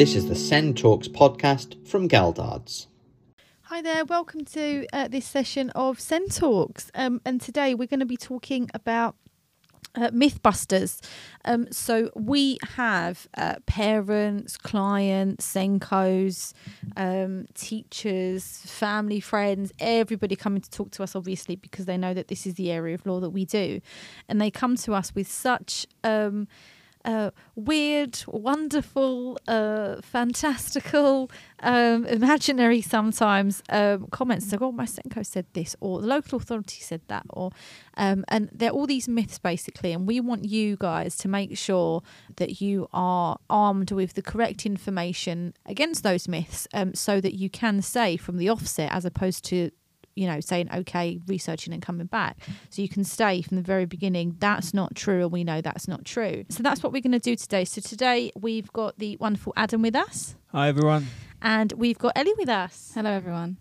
This is the Sen Talks podcast from Galdards. Hi there, welcome to this session of Sen Talks. And today we're going to be talking about Mythbusters. So we have parents, clients, Senkos, teachers, family, friends, everybody coming to talk to us, obviously, because they know that this is the area of law that we do. And they come to us with such weird, wonderful, fantastical, imaginary sometimes comments. So, oh, my Senko said this, or the local authority said that, or and they're all these myths basically. And we want you guys to make sure that you are armed with the correct information against those myths, so that you can say from the offset, as opposed to saying, okay, researching and coming back. So you can say from the very beginning, that's not true, and we know that's not true. So that's what we're going to do today. So today we've got the wonderful Adam with us. Hi, everyone. And we've got Ellie with us. Hello, everyone.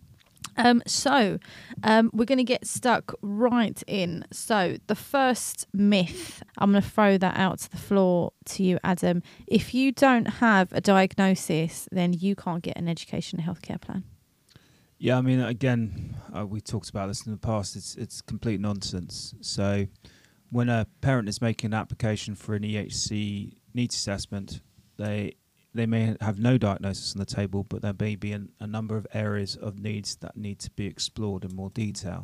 So we're going to get stuck right in. So the first myth, I'm going to throw that out to the floor to you, Adam. If you don't have a diagnosis, then you can't get an education and healthcare plan. Yeah, I mean, again, we talked about this in the past. It's complete nonsense. So when a parent is making an application for an EHC needs assessment, they may have no diagnosis on the table, but there may be a number of areas of needs that need to be explored in more detail.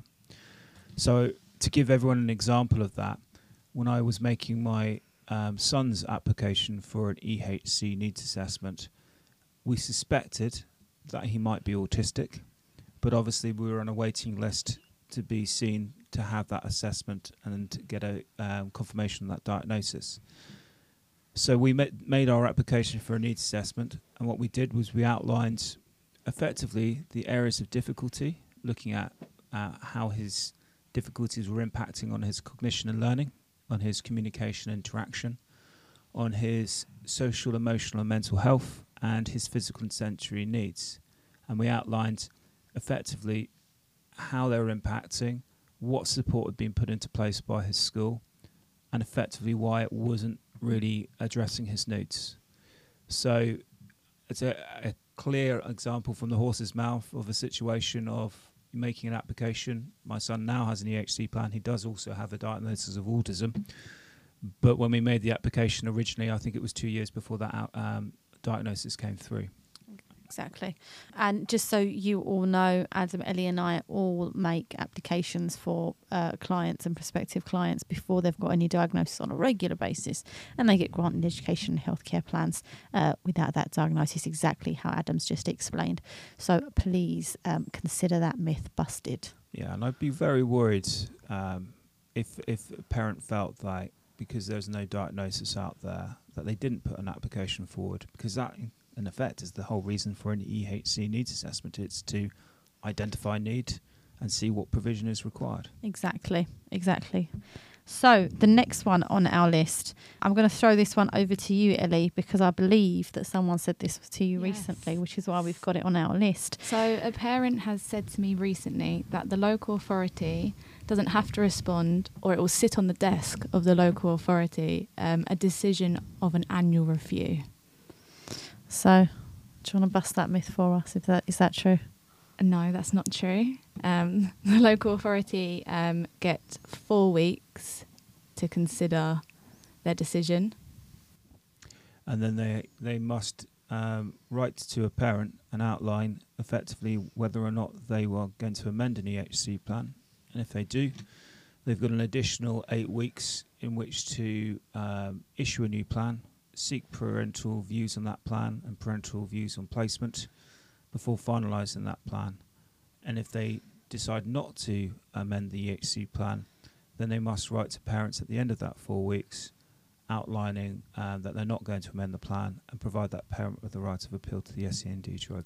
So to give everyone an example of that, when I was making my son's application for an EHC needs assessment, we suspected that he might be autistic. But obviously we were on a waiting list to be seen to have that assessment and get a confirmation of that diagnosis. So we made our application for a needs assessment, and what we did was we outlined effectively the areas of difficulty, looking at how his difficulties were impacting on his cognition and learning, on his communication and interaction, on his social, emotional and mental health, and his physical and sensory needs. And we outlined effectively how they were impacting, what support had been put into place by his school, and effectively why it wasn't really addressing his needs. So it's a clear example from the horse's mouth of a situation of making an application. My son now has an EHC plan. He does also have a diagnosis of autism. But when we made the application originally, I think it was 2 years before that diagnosis came through. Exactly. And just so you all know, Adam, Ellie and I all make applications for clients and prospective clients before they've got any diagnosis on a regular basis, and they get granted education and healthcare plans without that diagnosis, exactly how Adam's just explained. So please consider that myth busted. Yeah, and I'd be very worried if a parent felt like because there's no diagnosis out there that they didn't put an application forward, because that in effect is the whole reason for an EHC needs assessment. It's to identify need and see what provision is required. Exactly. So the next one on our list, I'm going to throw this one over to you, Ellie, because I believe that someone said this to you recently, which is why we've got it on our list. So a parent has said to me recently that the local authority doesn't have to respond, or it will sit on the desk of the local authority, a decision of an annual review. So, do you want to bust that myth for us? Is that true? No, that's not true. The local authority get 4 weeks to consider their decision, and then they must write to a parent and outline effectively whether or not they were going to amend an EHC plan, and if they do, they've got an additional 8 weeks in which to issue a new plan, seek parental views on that plan and parental views on placement before finalising that plan. And if they decide not to amend the EHC plan, then they must write to parents at the end of that 4 weeks outlining that they're not going to amend the plan and provide that parent with the right of appeal to the SEND tribunal.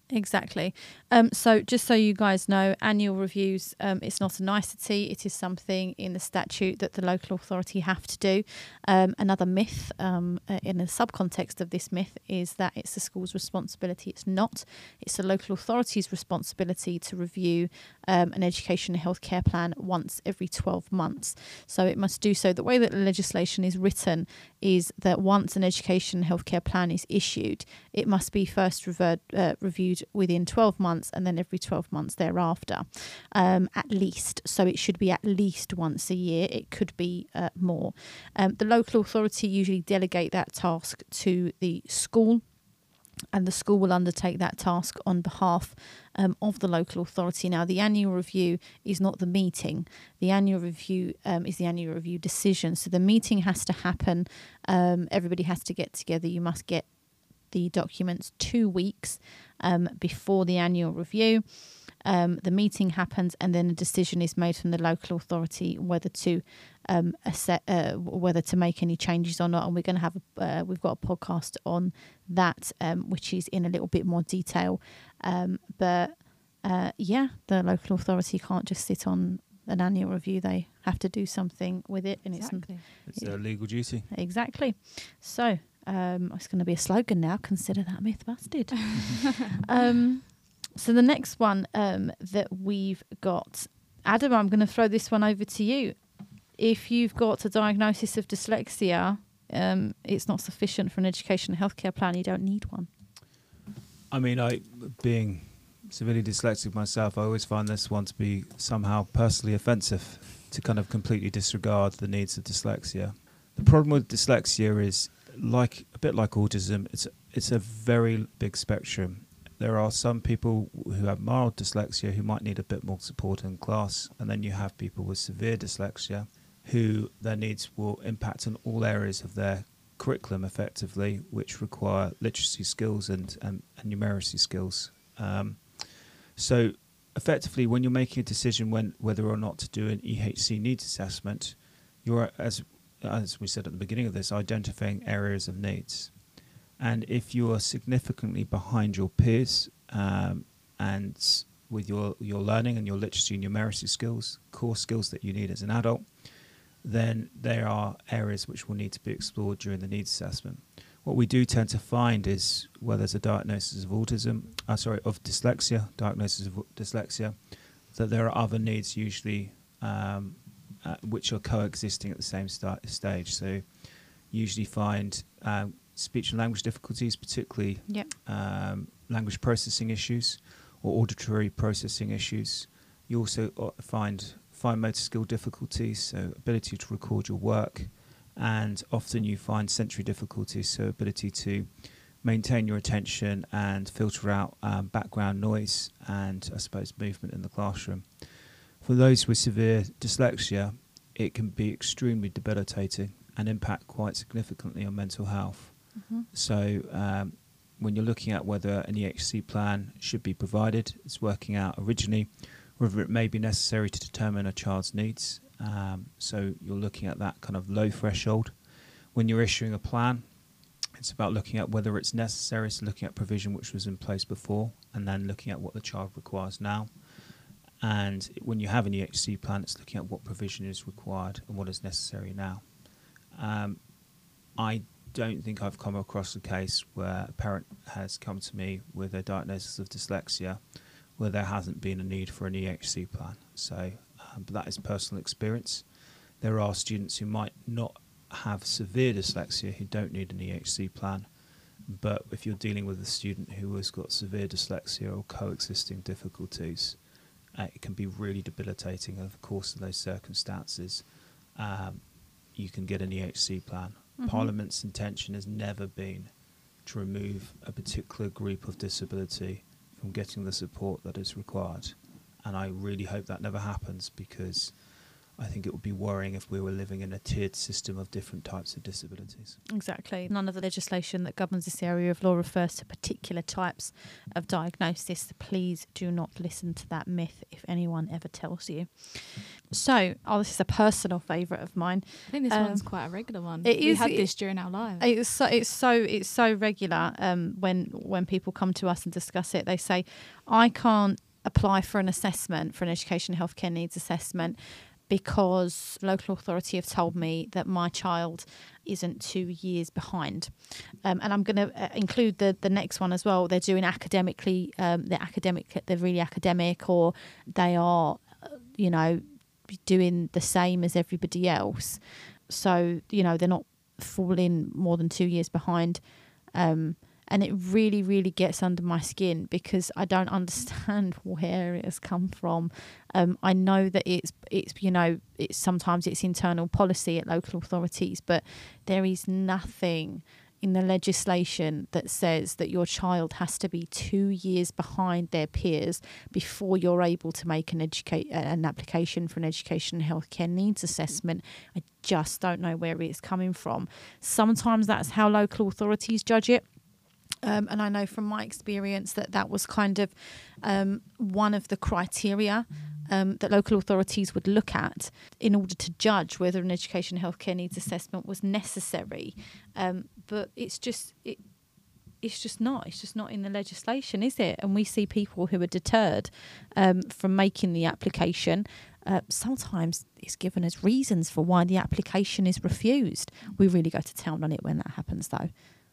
Exactly. So just so you guys know, annual reviews, it's not a nicety. It is something in the statute that the local authority have to do. Another myth in the subcontext of this myth is that it's the school's responsibility. It's not. It's the local authority's responsibility to review an education and healthcare plan once every 12 months. So it must do so. The way that the legislation is written is that once an education and healthcare plan is issued, it must be first reviewed within 12 months and then every 12 months thereafter, at least. So it should be at least once a year. It could be more. The local authority usually delegate that task to the school, and the school will undertake that task on behalf of the local authority. Now, the annual review is not the meeting. The annual review is the annual review decision. So the meeting has to happen. Everybody has to get together. You must get the documents 2 weeks before the annual review. The meeting happens, and then a decision is made from the local authority whether to whether to make any changes or not. And we're going to have we've got a podcast on that, which is in a little bit more detail. But the local authority can't just sit on an annual review. They have to do something with it, and It's a legal duty. Exactly. So it's going to be a slogan now. Consider that myth busted. So the next one that we've got, Adam, I'm going to throw this one over to you. If you've got a diagnosis of dyslexia, it's not sufficient for an education and healthcare plan. You don't need one. I mean, being severely dyslexic myself, I always find this one to be somehow personally offensive, to kind of completely disregard the needs of dyslexia. The problem with dyslexia is, a bit like autism, it's a very big spectrum. There are some people who have mild dyslexia who might need a bit more support in class, and then you have people with severe dyslexia who their needs will impact on all areas of their curriculum effectively, which require literacy skills and numeracy skills. So effectively, when you're making a decision whether or not to do an EHC needs assessment, you're, as we said at the beginning of this, identifying areas of needs. And if you are significantly behind your peers and with your learning and your literacy and numeracy skills, core skills that you need as an adult, then there are areas which will need to be explored during the needs assessment. What we do tend to find is where there's a diagnosis of dyslexia, that there are other needs usually which are coexisting at the same stage. So usually find speech and language difficulties, particularly language processing issues or auditory processing issues. You also find fine motor skill difficulties, so ability to record your work, and often you find sensory difficulties, so ability to maintain your attention and filter out background noise and, I suppose, movement in the classroom. For those with severe dyslexia, it can be extremely debilitating and impact quite significantly on mental health. Mm-hmm. So when you're looking at whether an EHC plan should be provided, it's working out originally whether it may be necessary to determine a child's needs. So you're looking at that kind of low threshold. When you're issuing a plan, it's about looking at whether it's necessary, so looking at provision which was in place before, and then looking at what the child requires now. And when you have an EHC plan, it's looking at what provision is required and what is necessary now. I don't think I've come across a case where a parent has come to me with a diagnosis of dyslexia where there hasn't been a need for an EHC plan. So, but that is personal experience. There are students who might not have severe dyslexia who don't need an EHC plan, but if you're dealing with a student who has got severe dyslexia or coexisting difficulties, it can be really debilitating. And of course, in those circumstances, you can get an EHC plan. Mm-hmm. Parliament's intention has never been to remove a particular group of disability from getting the support that is required. And I really hope that never happens, because I think it would be worrying if we were living in a tiered system of different types of disabilities. Exactly. None of the legislation that governs this area of law refers to particular types of diagnosis. Please do not listen to that myth if anyone ever tells you. So, this is a personal favourite of mine. I think this one's quite a regular one. We had this during our lives. It's so regular. When people come to us and discuss it, they say, "I can't apply for an assessment, for an education healthcare needs assessment, because local authority have told me that my child isn't 2 years behind." And I'm going to include the next one as well. They're doing academically, they're really academic, or they are, doing the same as everybody else. So, they're not falling more than 2 years behind. And it really, really gets under my skin because I don't understand where it has come from. I know that it's sometimes it's internal policy at local authorities, but there is nothing in the legislation that says that your child has to be 2 years behind their peers before you're able to make an application for an education and healthcare needs assessment. I just don't know where it's coming from. Sometimes that's how local authorities judge it. And I know from my experience that was kind of one of the criteria that local authorities would look at in order to judge whether an education healthcare needs assessment was necessary. But it's just not in the legislation, is it? And we see people who are deterred from making the application. Sometimes it's given as reasons for why the application is refused. We really go to town on it when that happens, though.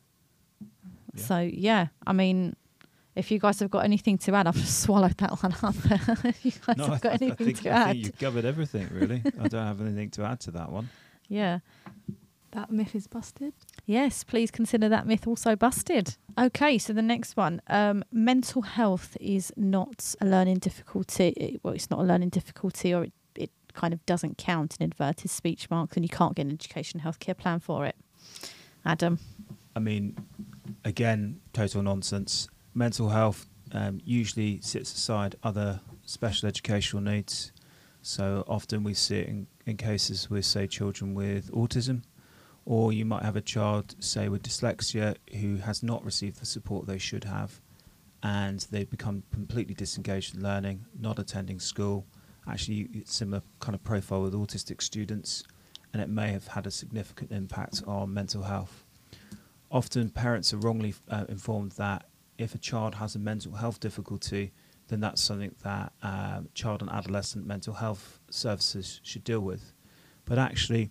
Yeah. So, I mean, if you guys have got anything to add, I've just swallowed that one up. If you guys have got anything to add. I think you've covered everything, really. I don't have anything to add to that one. Yeah. That myth is busted. Yes, please consider that myth also busted. Okay, so the next one. Mental health is not a learning difficulty. Well, it's not a learning difficulty, or it kind of doesn't count in inverted speech marks, and you can't get an education healthcare plan for it. Adam? I mean, again, total nonsense. Mental health usually sits aside other special educational needs. So often we see it in cases with, say, children with autism, or you might have a child, say, with dyslexia who has not received the support they should have, and they've become completely disengaged in learning, not attending school. Actually, it's similar kind of profile with autistic students, and it may have had a significant impact on mental health. Often parents are wrongly informed that if a child has a mental health difficulty, then that's something that child and adolescent mental health services should deal with. But actually,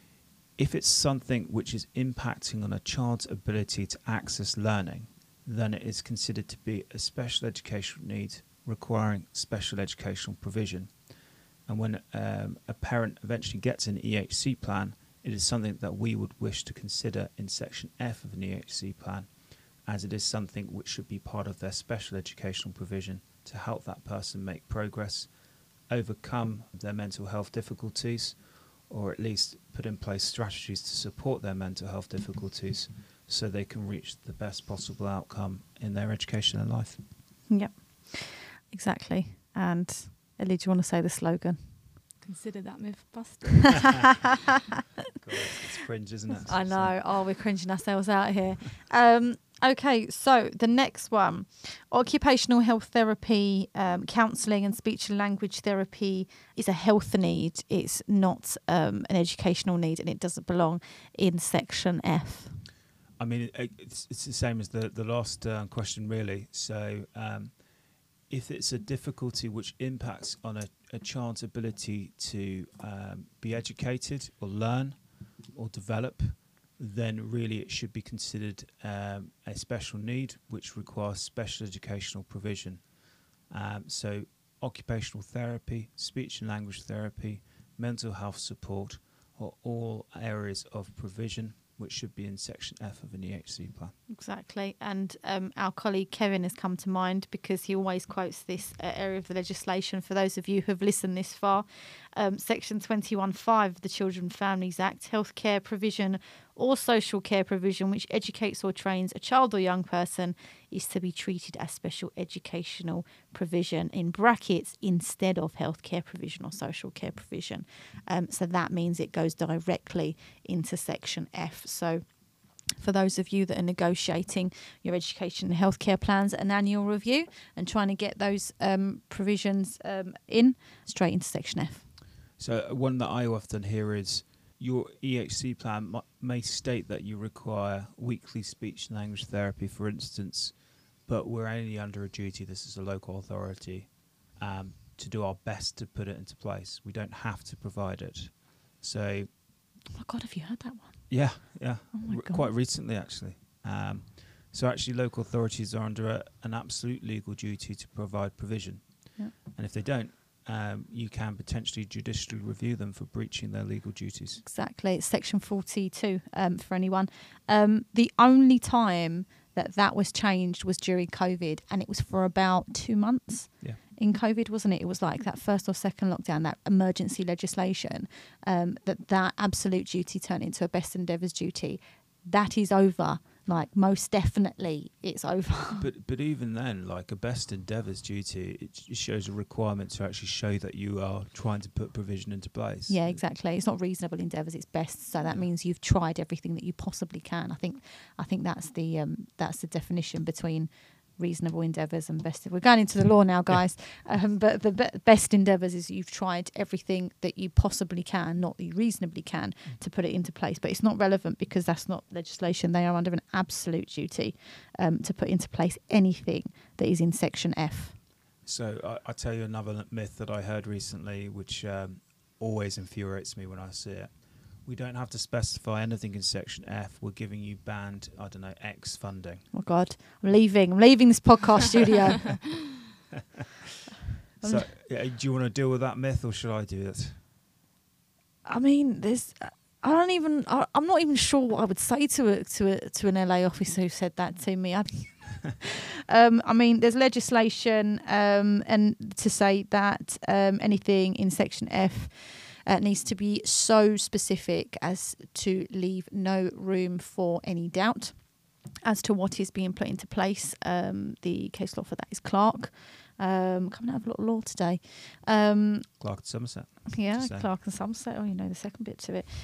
if it's something which is impacting on a child's ability to access learning, then it is considered to be a special educational need requiring special educational provision. And when a parent eventually gets an EHC plan, it is something that we would wish to consider in Section F of an EHC plan, as it is something which should be part of their special educational provision to help that person make progress, overcome their mental health difficulties, or at least put in place strategies to support their mental health difficulties so they can reach the best possible outcome in their education and life. Yep, exactly. And Ellie, do you want to say the slogan? Consider that myth busted. God, it's cringe, isn't it? I know. Oh, we're cringing ourselves out here. Okay, so the next one. Occupational health therapy, counselling and speech and language therapy is a health need. It's not an educational need, and it doesn't belong in Section F. I mean, it's the same as the last question, really. So if it's a difficulty which impacts on a child's ability to be educated or learn or develop, then really it should be considered a special need which requires special educational provision. So occupational therapy, speech and language therapy, mental health support are all areas of provision which should be in Section F of an EHC plan. Exactly. And our colleague Kevin has come to mind because he always quotes this area of the legislation. For those of you who have listened this far, Section 21(5 of the Children and Families Act, healthcare provision or social care provision which educates or trains a child or young person is to be treated as special educational provision, in brackets, instead of healthcare provision or social care provision. So that means it goes directly into Section F. So for those of you that are negotiating your education and healthcare plans at an annual review and trying to get those provisions in, straight into Section F. So one that I often hear is your EHC plan may state that you require weekly speech and language therapy, for instance, but we're only under a duty, this is a local authority, to do our best to put it into place. We don't have to provide it. So, oh my God, have you heard that one? Yeah. Oh my God. Quite recently, actually. So actually, local authorities are under an absolute legal duty to provide provision. Yeah. And if they don't, you can potentially judicially review them for breaching their legal duties. Exactly. It's Section 42 for anyone. The only time that was changed was during COVID, and it was for about 2 months. Yeah. In COVID, wasn't it? It was like that first or second lockdown, that emergency legislation, that absolute duty turned into a best endeavours duty. That is over. Like, most definitely it's over. But even then, like a best endeavours duty, it shows a requirement to actually show that you are trying to put provision into place. Yeah, exactly. It's not reasonable endeavours, it's best. So that means you've tried everything that you possibly can. I think that's the definition between reasonable endeavours and best. We're going into the law now, guys. But the best endeavours is you've tried everything that you possibly can, not that you reasonably can, to put it into place. But it's not relevant because that's not legislation. They are under an absolute duty to put into place anything that is in Section F. So I'll tell you another myth that I heard recently, which always infuriates me when I see it. We don't have to specify anything in Section F. We're giving you band, I don't know, X funding. Oh, God. I'm leaving this podcast studio. So, do you want to deal with that myth, or should I do it? I mean, I'm not even sure what I would say to an LA officer who said that to me. I mean, there's legislation and to say that anything in Section F needs to be so specific as to leave no room for any doubt as to what is being put into place. The case law for that is Clark. Coming out of a lot of law today. Clark and Somerset. Yeah, Clark and Somerset. Oh, you know the second bit to it.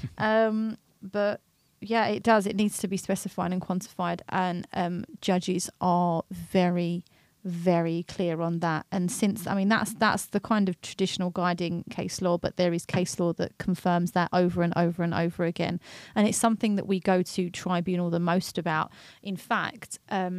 But yeah, it does. It needs to be specified and quantified, and judges are very, very clear on that. And since, I mean, that's the kind of traditional guiding case law, but there is case law that confirms that over and over and over again. And it's something that we go to tribunal the most about. In fact,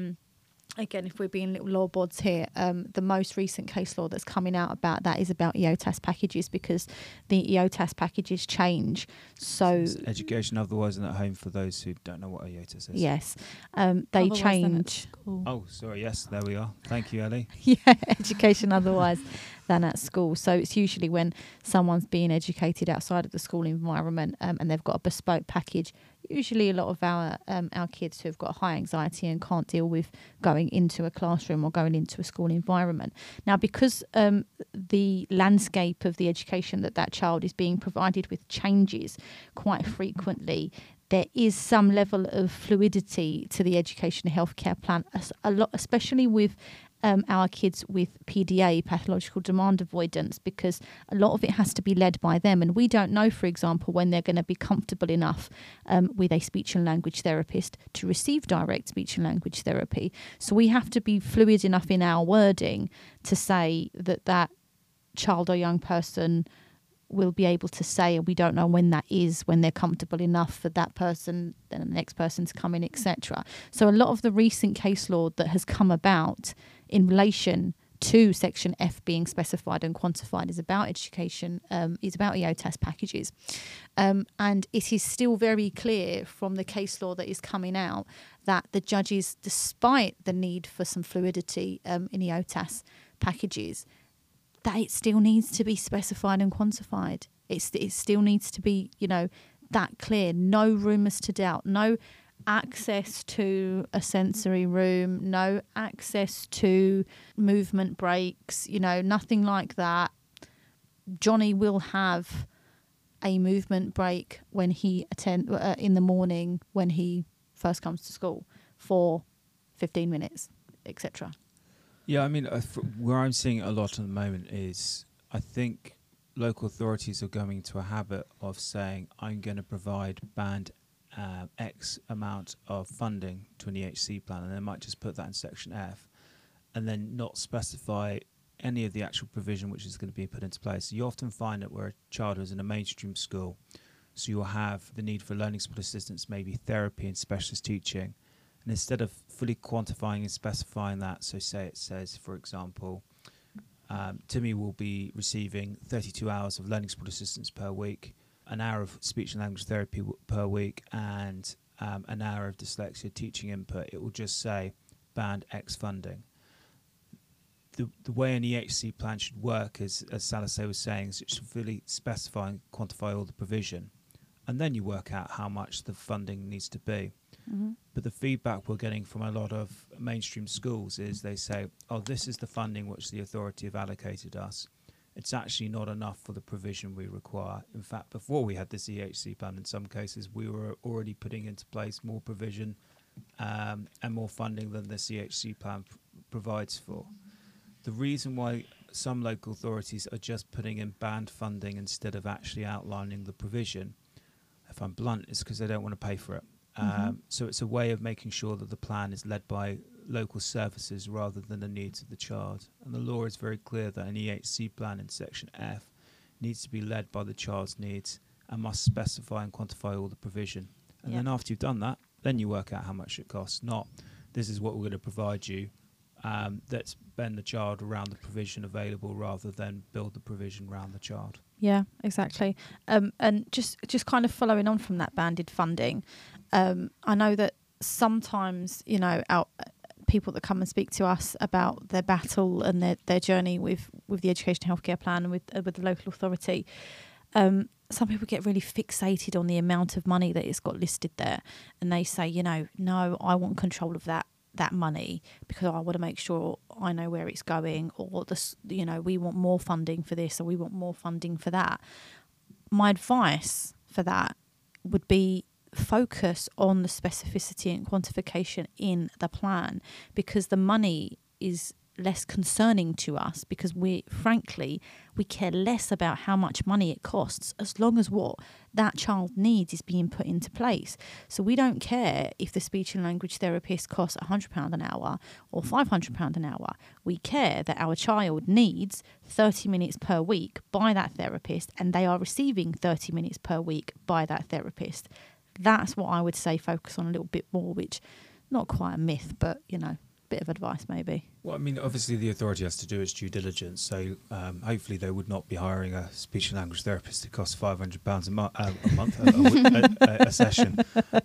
again, if we're being little law bods here, the most recent case law that's coming out about that is about EOTAS packages, because the EOTAS packages change. So education otherwise than at home, for those who don't know what EOTAS is. Yes, they change. Oh, sorry. Yes, there we are. Thank you, Ellie. Yeah, education otherwise than at school. So it's usually when someone's being educated outside of the school environment, and they've got a bespoke package. Usually a lot of our kids who have got high anxiety and can't deal with going into a classroom or going into a school environment. Now, because the landscape of the education that child is being provided with changes quite frequently, there is some level of fluidity to the education and healthcare plan, a lot, especially with our kids with PDA, pathological demand avoidance, because a lot of it has to be led by them. And we don't know, for example, when they're going to be comfortable enough with a speech and language therapist to receive direct speech and language therapy. So we have to be fluid enough in our wording to say that child or young person will be able to say, and we don't know when that is, when they're comfortable enough for that person, then the next person to come in, etc. So a lot of the recent case law that has come about in relation to Section F being specified and quantified is about education, is about EOTAS packages. And it is still very clear from the case law that is coming out that the judges, despite the need for some fluidity in EOTAS packages, that it still needs to be specified and quantified. It still needs to be, that clear. No rumours to doubt. No access to a sensory room. No access to movement breaks. Nothing like that. Johnny will have a movement break when he in the morning when he first comes to school for 15 minutes, etc. Yeah, I mean, where I'm seeing it a lot at the moment is I think local authorities are going to a habit of saying, I'm going to provide band X amount of funding to an EHC plan, and they might just put that in section F and then not specify any of the actual provision which is going to be put into place. So you often find that where a child is in a mainstream school, so you'll have the need for learning support assistance, maybe therapy and specialist teaching, and instead of fully quantifying and specifying that, so say it says, for example, Timmy will be receiving 32 hours of learning support assistance per week, an hour of speech and language therapy per week, and an hour of dyslexia teaching input. It will just say band X funding. The way an EHC plan should work is, as Salase was saying, is it should really specify and quantify all the provision, and then you work out how much the funding needs to be. Mm-hmm. But the feedback we're getting from a lot of mainstream schools is they say, oh, this is the funding which the authority have allocated us. It's actually not enough for the provision we require. In fact, before we had this EHC plan, in some cases, we were already putting into place more provision and more funding than this EHC plan provides for. The reason why some local authorities are just putting in band funding instead of actually outlining the provision, if I'm blunt, is because they don't want to pay for it. So it's a way of making sure that the plan is led by local services rather than the needs of the child. And the law is very clear that an EHC plan in section F needs to be led by the child's needs and must specify and quantify all the provision. And then after you've done that, then you work out how much it costs, not this is what we're going to provide you. Let's bend the child around the provision available rather than build the provision around the child. Yeah, exactly. And just kind of following on from that banded funding, I know that sometimes, our people that come and speak to us about their battle and their journey with the education healthcare plan and with the local authority, some people get really fixated on the amount of money that it's got listed there, and they say, no, I want control of that money because I want to make sure I know where it's going, or we want more funding for this or we want more funding for that. My advice for that would be focus on the specificity and quantification in the plan, because the money is less concerning to us, because we care less about how much money it costs as long as what that child needs is being put into place. So we don't care if the speech and language therapist costs £100 an hour or £500 an hour. We care that our child needs 30 minutes per week by that therapist, and they are receiving 30 minutes per week by that therapist. That's what I would say focus on a little bit more, which not quite a myth, but bit of advice maybe. Well, I mean, obviously the authority has to do its due diligence, so hopefully they would not be hiring a speech and language therapist that costs £500 a month, a session.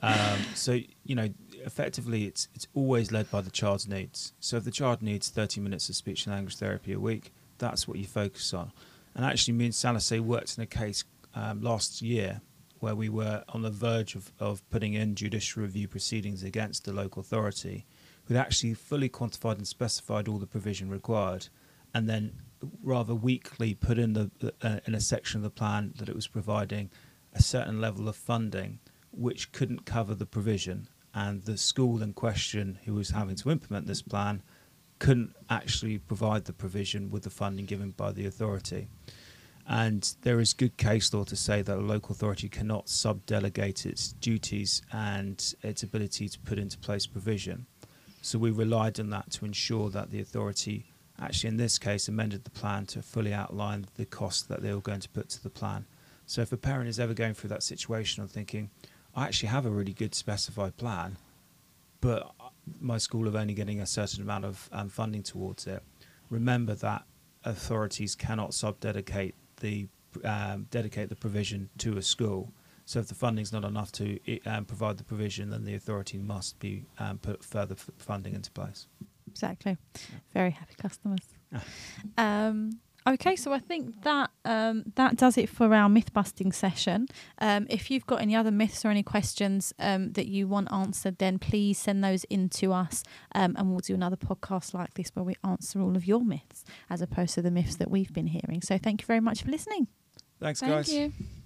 So, effectively it's always led by the child's needs. So if the child needs 30 minutes of speech and language therapy a week, that's what you focus on. And actually me and Salase worked in a case last year where we were on the verge of putting in judicial review proceedings against the local authority, who'd actually fully quantified and specified all the provision required, and then rather weakly put in in a section of the plan that it was providing a certain level of funding which couldn't cover the provision, and the school in question who was having to implement this plan couldn't actually provide the provision with the funding given by the authority. And there is good case law to say that a local authority cannot sub-delegate its duties and its ability to put into place provision. So we relied on that to ensure that the authority actually in this case amended the plan to fully outline the costs that they were going to put to the plan. So if a parent is ever going through that situation of thinking, I actually have a really good specified plan, but my school are only getting a certain amount of funding towards it, remember that authorities cannot dedicate the provision to a school. So if the funding's not enough to provide the provision, then the authority must be put further funding into place. Exactly. Very happy customers. Okay, so I think that that does it for our myth busting session. If you've got any other myths or any questions that you want answered, then please send those in to us, and we'll do another podcast like this where we answer all of your myths as opposed to the myths that we've been hearing. So thank you very much for listening. Thanks, Thank guys. you.